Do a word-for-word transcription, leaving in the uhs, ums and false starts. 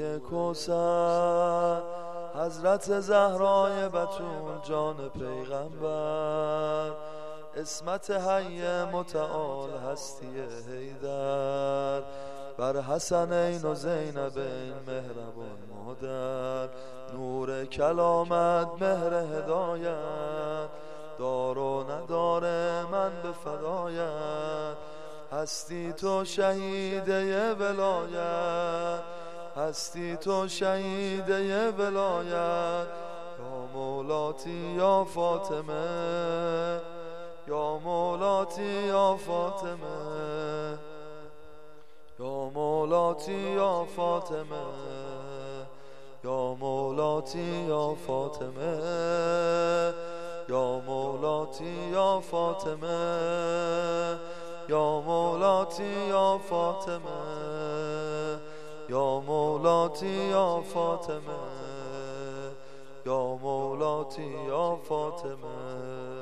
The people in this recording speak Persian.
سوره کوثر، حضرت زهرای بتول جان پیغمبر، اسمت حی متعال هستی حیدر، بر حسنین و زینبین مهربان مادر، نور کلامت مهر هدایت، دار و ندار من به فدایت، هستی تو شهیده ولایت، هستی تو شهیده ولایت، یا مولاتی یا فاطمه، یا مولاتی یا فاطمه، یا مولاتی یا فاطمه، یا مولاتی یا فاطمه، یا مولاتی یا فاطمه، یا مولاتی یا فاطمه، یا مولاتی یا فاطمه، یا مولاتی یا فاطمه.